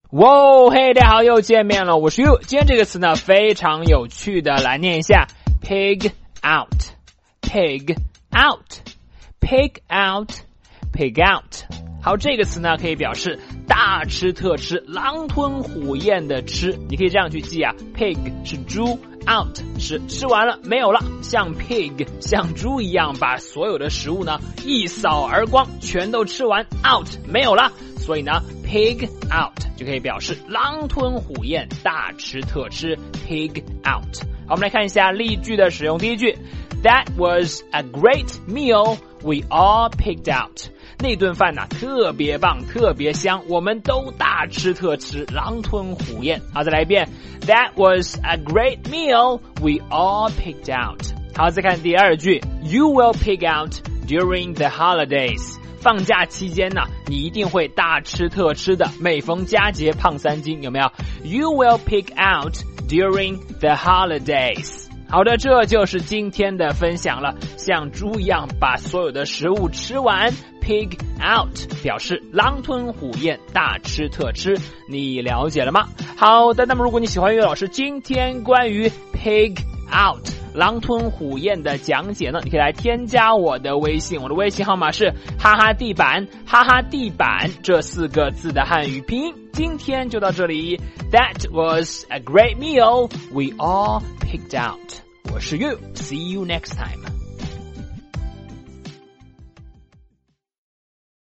哇，嘿，大家好，又见面了，我是 You。今天这个词呢非常有趣的，来念一下 pig out pig out pig out pig out。 好，这个词呢可以表示大吃特吃，狼吞虎咽的吃，你可以这样去记啊， pig 是猪， out 是吃完了没有了，像 pig 像猪一样把所有的食物呢一扫而光，全都吃完， out 没有了，所以呢 pig out 就可以表示狼吞虎咽，大吃特吃， pig out。 好，我们来看一下例句的使用。第一句 That was a great meal, we all pigged out。 那顿饭呢特别棒，特别香，我们都大吃特吃，狼吞虎咽。好，再来一遍 That was a great meal, we all pigged out。 好，再看第二句 You will pig out during the holidays。放假期间呢，你一定会大吃特吃的，每逢佳节胖3斤，有没有？ You will pig out during the holidays。 好的，这就是今天的分享了，像猪一样把所有的食物吃完， pig out 表示狼吞虎咽，大吃特吃，你了解了吗？好的，那么如果你喜欢岳老师今天关于 pig out狼吞虎咽的讲解呢，你可以来添加我的微信，我的微信号码是哈哈地板，哈哈地板这4个字的汉语拼音。今天就到这里， That was a great meal, we all pigged out。 我是 You, see you next time。